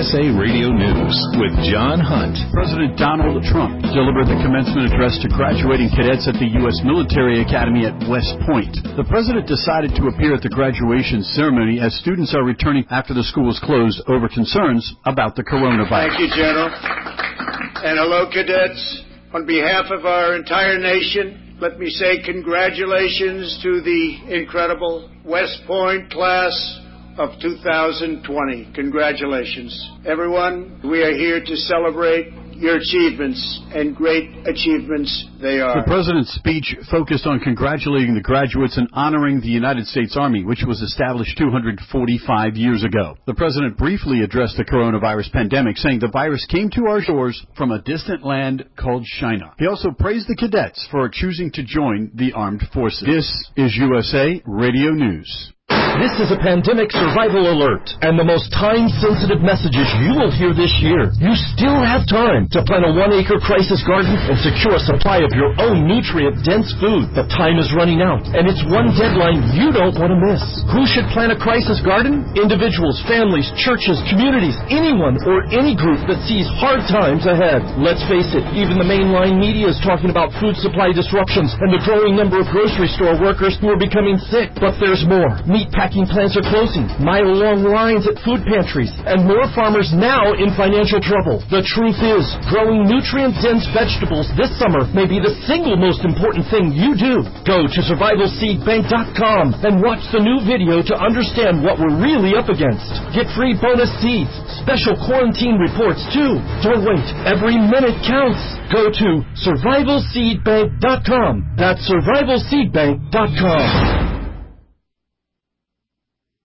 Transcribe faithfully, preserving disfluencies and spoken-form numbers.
S A Radio News with John Hunt. President Donald Trump delivered the commencement address to graduating cadets at the U S Military Academy at West Point. The president decided to appear at the graduation ceremony as students are returning after the school was closed over concerns about the coronavirus. Thank you, General. And hello, cadets. On behalf of our entire nation, let me say congratulations to the incredible West Point class of two thousand twenty. Congratulations. Everyone, we are here to celebrate your achievements, and great achievements they are. The president's speech focused on congratulating the graduates and honoring the United States Army, which was established two hundred forty-five years ago. The president briefly addressed the coronavirus pandemic, saying the virus came to our shores from a distant land called China. He also praised the cadets for choosing to join the armed forces. This is U S A Radio News. This is a pandemic survival alert, and the most time-sensitive messages you will hear this year. You still have time to plant a one-acre crisis garden and secure a supply of your own nutrient-dense food. But time is running out, and it's one deadline you don't want to miss. Who should plant a crisis garden? Individuals, families, churches, communities, anyone or any group that sees hard times ahead. Let's face it, even the mainline media is talking about food supply disruptions and the growing number of grocery store workers who are becoming sick. But there's more. Meat packing plants are closing, mile-long lines at food pantries, and more farmers now in financial trouble. The truth is, growing nutrient-dense vegetables this summer may be the single most important thing you do. Go to survival seed bank dot com and watch the new video to understand what we're really up against. Get free bonus seeds, special quarantine reports too. Don't wait, every minute counts. Go to survival seed bank dot com. That's survival seed bank dot com.